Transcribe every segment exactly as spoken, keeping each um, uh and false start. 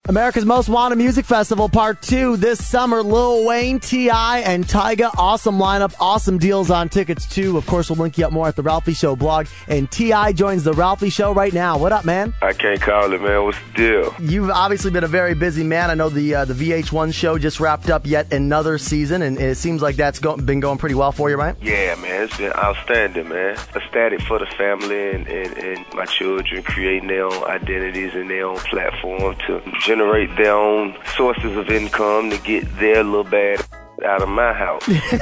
America's Most Wanted Music Festival Part two this summer. Lil Wayne, T I, and Tyga. Awesome lineup, awesome deals on tickets too. Of course, we'll link you up more at the Ralphie Show blog. And T I joins the Ralphie Show right now. What up, man? I can't call it, man. What's the deal? You've obviously been a very busy man. I know the uh, the V H one show just wrapped up yet another season, and it seems like that's go- been going pretty well for you, right? Yeah, man. It's been outstanding, man. Ecstatic for the family and, and, and my children creating their own identities and their own platform to generate their own sources of income to get their little bad out of my house.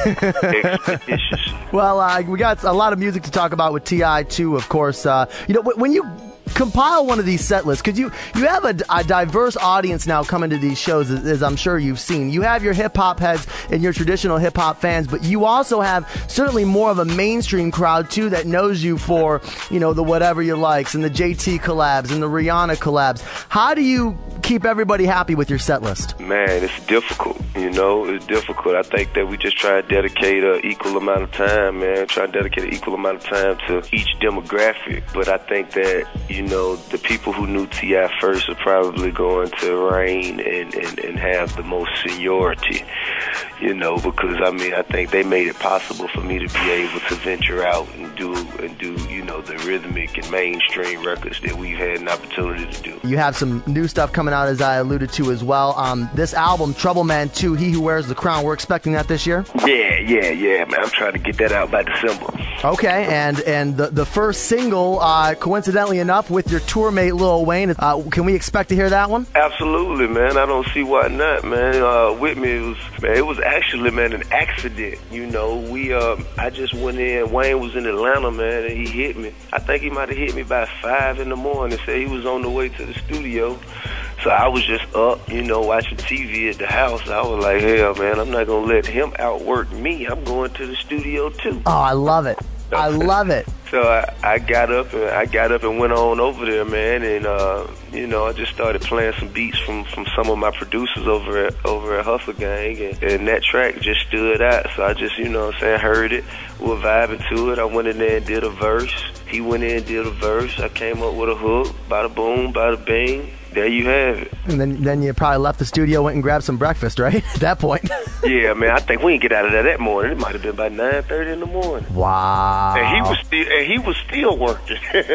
Expeditious. Well, uh, we got a lot of music to talk about with T I too, of course. Uh, you know, when you compile one of these set lists, because you, you have a, a diverse audience now coming to these shows, as, as I'm sure you've seen. You have your hip-hop heads and your traditional hip-hop fans, but you also have certainly more of a mainstream crowd, too, that knows you for, you know, the Whatever You Likes and the J T collabs and the Rihanna collabs. How do you keep everybody happy with your set list? Man, it's difficult, you know, it's difficult. I think that we just try to dedicate an equal amount of time, man, try to dedicate an equal amount of time to each demographic. But I think that, you know, the people who knew T I first are probably going to reign and, and, and have the most seniority, you know, because, I mean, I think they made it possible for me to be able to venture out and do, and do, you know, the rhythmic and mainstream records that we've had an opportunity to do. You have some new stuff coming out, as I alluded to as well. Um, this album, Trouble Man two, He Who Wears the Crown, we're expecting that this year? Yeah, yeah, yeah, man. I'm trying to get that out by December. Okay, and and the, the first single, uh, coincidentally enough, with your tour mate Lil Wayne, uh, can we expect to hear that one? Absolutely, man. I don't see why not, man. Uh, with me, it was, man, it was actually, man, an accident. You know, we, uh, I just went in, Wayne was in Atlanta, man, and he hit me. I think he might have hit me by five in the morning, said he was on the way to the studio. So I was just up, you know, watching T V at the house. I was like, hell, man, I'm not going to let him outwork me. I'm going to the studio, too. Oh, I love it. I love it. So I, I got up and I got up and went on over there, man, and uh, you know, I just started playing some beats from, from some of my producers over at over at Hustle Gang, and, and that track just stood out. So I just, you know what I'm saying, heard it, we were vibing to it. I went in there and did a verse. He went in and did a verse. I came up with a hook, bada boom, bada bing. There you have it. And then then you probably left the studio, went and grabbed some breakfast, right? At that point. Yeah, man, I think we didn't get out of there that morning. It might have been about nine thirty in the morning. Wow. And he was still, and he was still working.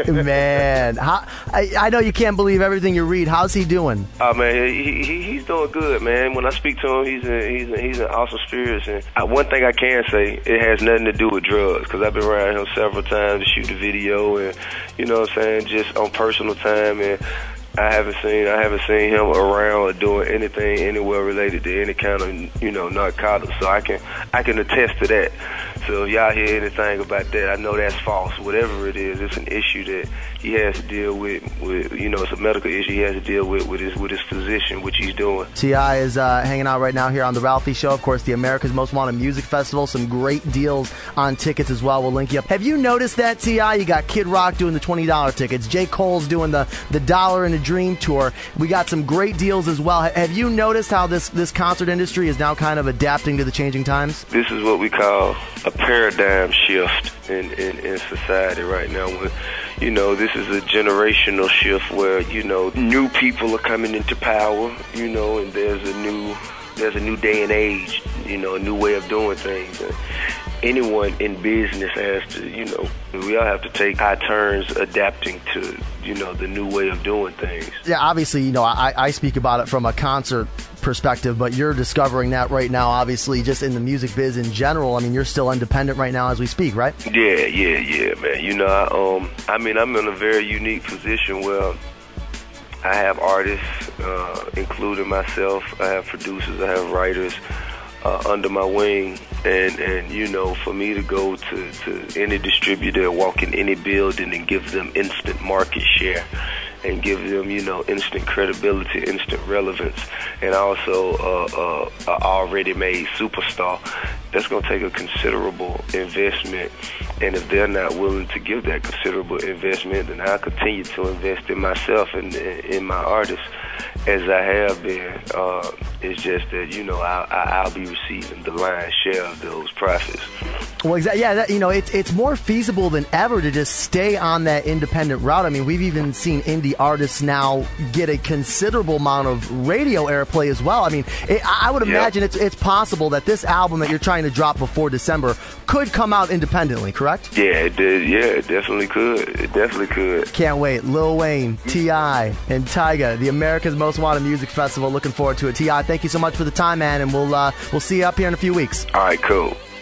Man, how, I, I know you can't believe everything you read. How's he doing? Oh, man, he, he he's doing good, man. When I speak to him, he's in, he's in, he's in awesome spirits. And I, one thing I can say, it has nothing to do with drugs, because I've been around him several times to shoot the video, and, you know what I'm saying, just on personal time, and I haven't seen I haven't seen him around or doing anything anywhere related to any kind of, you know, narcotics. So I can I can attest to that. So if y'all hear anything about that, I know that's false. Whatever it is, it's an issue that he has to deal with. With you know, it's a medical issue he has to deal with with his with his physician, which he's doing. T I is uh, hanging out right now here on the Ralphie Show. Of course, the America's Most Wanted Music Festival. Some great deals on tickets as well. We'll link you up. Have you noticed that, T I? You got Kid Rock doing the twenty dollar tickets. J. Cole's doing the the Dollar and a Dream tour. We got some great deals as well. Have you noticed how this this concert industry is now kind of adapting to the changing times? This is what we call a paradigm shift in, in, in society right now. When, you know, this is a generational shift where, you know, new people are coming into power, you know, and there's a new there's a new day and age, you know, a new way of doing things. And anyone in business has to, you know, we all have to take our turns adapting to, you know, the new way of doing things. Yeah, obviously, you know, I, I speak about it from a concert perspective, but you're discovering that right now, obviously, just in the music biz in general. I mean, you're still independent right now as we speak, right? Yeah, yeah, yeah, man. You know, I, um, I mean, I'm in a very unique position where I have artists, uh, including myself. I have producers. I have writers uh, under my wing. And, and, you know, for me to go to, to any distributor, walk in any building and give them instant market share and give them, you know, instant credibility, instant relevance, and also uh, uh, a already made superstar, that's going to take a considerable investment. And if they're not willing to give that considerable investment, then I'll continue to invest in myself and in my artists as I have been. Uh, it's just that, you know, I'll, I'll be receiving the lion's share of those profits. Well, exactly. Yeah, that, you know, it's it's more feasible than ever to just stay on that independent route. I mean, we've even seen indie artists now get a considerable amount of radio airplay as well. I mean, it, I would imagine yep. it's it's possible that this album that you're trying to drop before December could come out independently, correct? Yeah, it did. Yeah, it definitely could. It definitely could. Can't wait. Lil Wayne, T I, and Tyga, the America's Most Wanted Music Festival. Looking forward to it. T I, thank you so much for the time, man, and we'll uh, we'll see you up here in a few weeks. All right, cool.